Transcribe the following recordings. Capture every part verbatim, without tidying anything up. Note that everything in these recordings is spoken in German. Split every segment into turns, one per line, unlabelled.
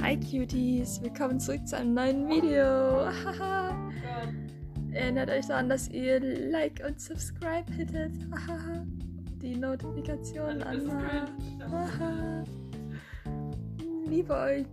Hi Cuties, willkommen zurück zu einem neuen Video. Haha. Erinnert euch daran, dass ihr Like und Subscribe hittet. Haha. Die Notifikation anmacht. Haha. Liebe euch.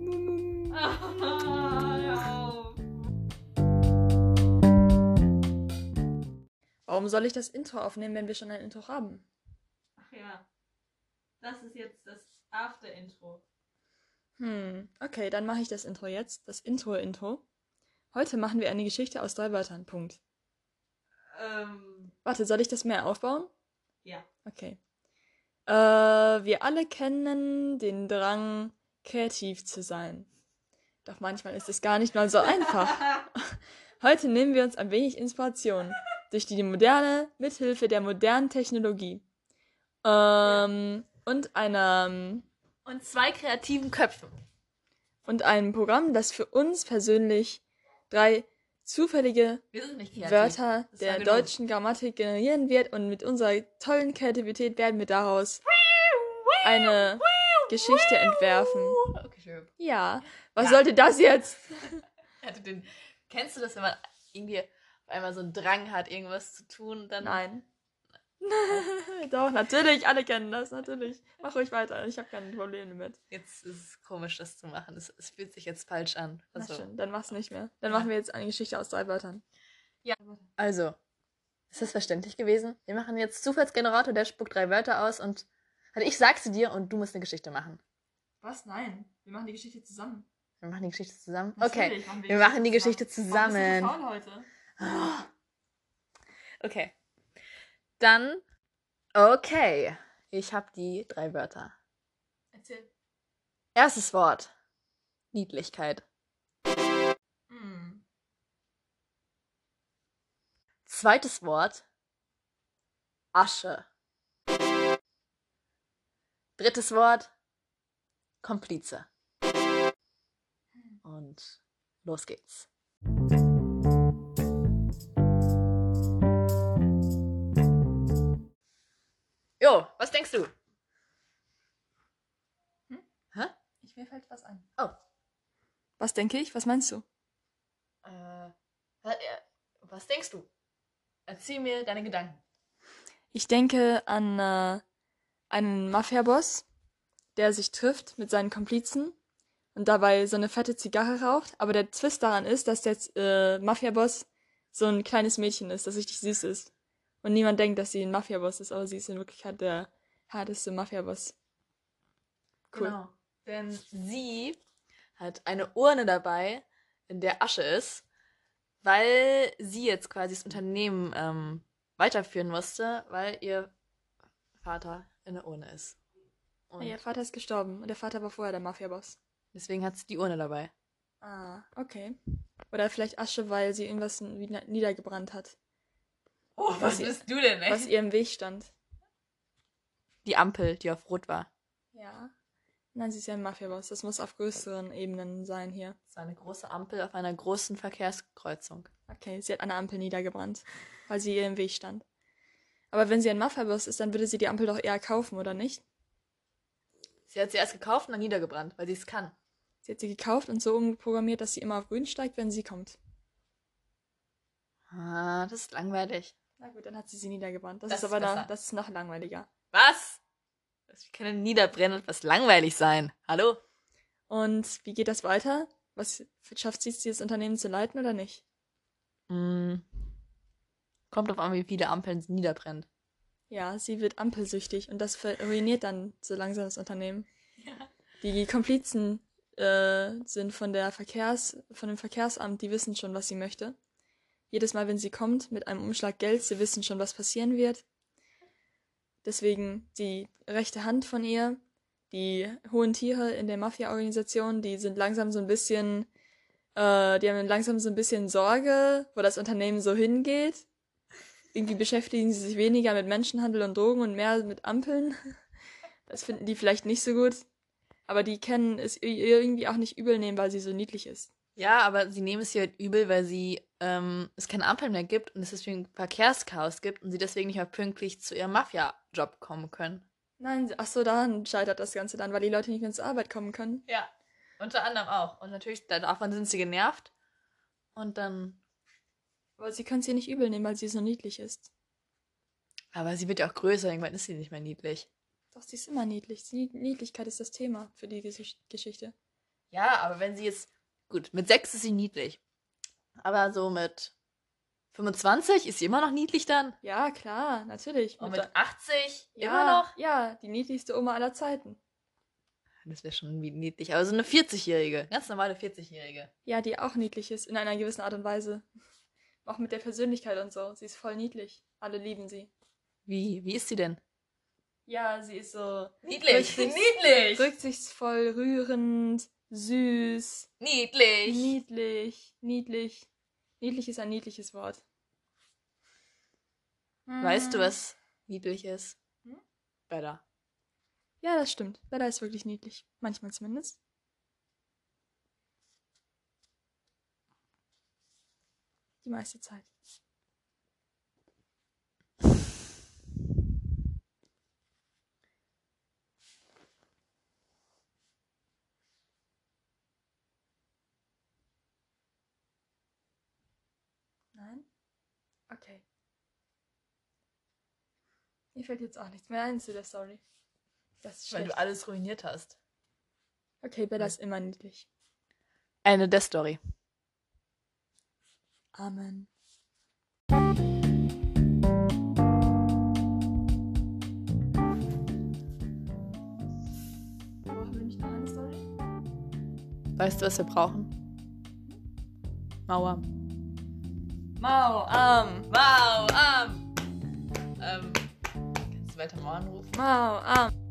Warum soll ich das Intro aufnehmen, wenn wir schon ein Intro haben?
Ach ja. Das ist jetzt das After-Intro.
Hm, okay, dann mache ich das Intro jetzt. Das Intro-Intro. Heute machen wir eine Geschichte aus drei Wörtern. Punkt.
Ähm.
Warte, soll ich das mehr aufbauen?
Ja.
Okay. Äh, wir alle kennen den Drang, kreativ zu sein. Doch manchmal ist es gar nicht mal so einfach. Heute nehmen wir uns ein wenig Inspiration durch die moderne, mithilfe der modernen Technologie. Ähm, ja. und einer...
Und zwei kreativen Köpfen.
Und einem Programm, das für uns persönlich drei zufällige Wörter der deutschen Grammatik generieren wird. Und mit unserer tollen Kreativität werden wir daraus eine Geschichte entwerfen.
Okay, schön.
Ja, was
ja.
sollte das jetzt?
den, kennst du das, wenn man irgendwie auf einmal so einen Drang hat, irgendwas zu tun? Dann
Nein. Doch, natürlich, alle kennen das, natürlich. Mach ruhig weiter, ich habe keine Probleme damit.
Jetzt ist es komisch, das zu machen. Es, es fühlt sich jetzt falsch an.
Also, na schön, dann mach's nicht mehr. Dann ja. machen wir jetzt eine Geschichte aus drei Wörtern.
Ja. Also, ist das verständlich gewesen? Wir machen jetzt Zufallsgenerator, der spuckt drei Wörter aus und also ich sag's dir und du musst eine Geschichte machen.
Was? Nein, wir machen die Geschichte zusammen.
Wir machen die Geschichte zusammen?
Natürlich,
okay,
machen wir,
wir machen die Geschichte zusammen.
Warum bist du so faul heute?
Oh. Okay. Dann, okay, ich habe die drei Wörter.
Erzähl.
Erstes Wort, Niedlichkeit.
Mm.
Zweites Wort, Asche. Drittes Wort, Komplize. Und los geht's. Jo, was denkst du?
Hm?
Hä?
Ich, mir fällt was ein.
Oh.
Was denke ich? Was meinst du?
Äh, was denkst du? Erzähl mir deine Gedanken.
Ich denke an äh, einen Mafia-Boss, der sich trifft mit seinen Komplizen und dabei so eine fette Zigarre raucht. Aber der Twist daran ist, dass der äh, Mafia-Boss so ein kleines Mädchen ist, das richtig süß ist. Und niemand denkt, dass sie ein Mafia-Boss ist, aber sie ist in Wirklichkeit der härteste Mafia-Boss.
Cool. Genau, denn sie hat eine Urne dabei, in der Asche ist, weil sie jetzt quasi das Unternehmen ähm, weiterführen musste, weil ihr Vater in der Urne ist.
Und ja, ihr Vater ist gestorben und der Vater war vorher der Mafia-Boss.
Deswegen hat sie die Urne dabei.
Ah, okay. Oder vielleicht Asche, weil sie irgendwas niedergebrannt hat.
Oh, was, was bist du denn, ey?
Was ihr im Weg stand.
Die Ampel, die auf Rot war.
Ja. Nein, sie ist ja ein Mafia-Boss. Das muss auf größeren Ebenen sein hier.
Das war eine große Ampel auf einer großen Verkehrskreuzung.
Okay, sie hat eine Ampel niedergebrannt, weil sie ihr im Weg stand. Aber wenn sie ein Mafia-Boss ist, dann würde sie die Ampel doch eher kaufen, oder nicht?
Sie hat sie erst gekauft und dann niedergebrannt, weil sie es kann.
Sie hat sie gekauft und so umprogrammiert, dass sie immer auf grün steigt, wenn sie kommt.
Ah, das ist langweilig.
Na gut, dann hat sie sie niedergebrannt. Das,
das
ist aber
ist
da, das ist noch langweiliger.
Was? Das kann niederbrennen und was langweilig sein. Hallo?
Und wie geht das weiter? Was schafft sie es, dieses Unternehmen zu leiten oder nicht?
Mm. Kommt drauf an, wie viele Ampeln sie niederbrennt.
Ja, sie wird ampelsüchtig und das ruiniert dann so langsam das Unternehmen.
Ja.
Die Komplizen äh, sind von der Verkehrs, von dem Verkehrsamt, die wissen schon, was sie möchte. Jedes Mal, wenn sie kommt mit einem Umschlag Geld, sie wissen schon, was passieren wird. Deswegen die rechte Hand von ihr, die hohen Tiere in der Mafia-Organisation, die sind langsam so ein bisschen, äh, die haben langsam so ein bisschen Sorge, wo das Unternehmen so hingeht. Irgendwie beschäftigen sie sich weniger mit Menschenhandel und Drogen und mehr mit Ampeln. Das finden die vielleicht nicht so gut. Aber die können es ihr irgendwie auch nicht übel nehmen, weil sie so niedlich ist.
Ja, aber sie nehmen es ihr halt übel, weil sie ähm, es keine Ampeln mehr gibt und es deswegen Verkehrschaos gibt und sie deswegen nicht mehr pünktlich zu ihrem Mafia-Job kommen können.
Nein, ach so, daran scheitert das Ganze dann, weil die Leute nicht mehr zur Arbeit kommen können.
Ja. Unter anderem auch. Und natürlich, davon sind sie genervt. Und dann...
Aber sie können es ihr nicht übel nehmen, weil sie so niedlich ist.
Aber sie wird ja auch größer, irgendwann ist sie nicht mehr niedlich.
Doch, sie ist immer niedlich. Die Niedlichkeit ist das Thema für die Ges- Geschichte.
Ja, aber wenn sie jetzt... Gut, mit sechs ist sie niedlich. Aber so mit fünfundzwanzig ist sie immer noch niedlich dann?
Ja, klar, natürlich.
Und
Mit
mit achtzig
ja,
immer noch?
Ja, die niedlichste Oma aller Zeiten.
Das wäre schon niedlich. Aber so eine vierzig-Jährige. Ganz normale vierzig-Jährige.
Ja, die auch niedlich ist, in einer gewissen Art und Weise. Auch mit der Persönlichkeit und so. Sie ist voll niedlich. Alle lieben sie.
Wie? Wie ist sie denn?
Ja, sie ist so...
Niedlich.
Rücksichts-
Niedlich.
Rücksichtsvoll, rührend, süß,
Niedlich.
niedlich, niedlich. Niedlich ist ein niedliches Wort.
Weißt du, was niedlich ist?
Hm?
Bella.
Ja, das stimmt. Bella ist wirklich niedlich. Manchmal zumindest. Die meiste Zeit. Nein? Okay. Mir fällt jetzt auch nichts mehr ein zu der Story. Das ist
Weil
schlecht.
du alles ruiniert hast.
Okay, Bella ist immer niedlich.
Eine der Story.
Amen. Brauchen wir nicht noch eine Story?
Weißt du, was wir brauchen? Mauer.
Mau, am.
Wow, ähm. Ähm. Kannst du weiter Mauern rufen?
Mau, am.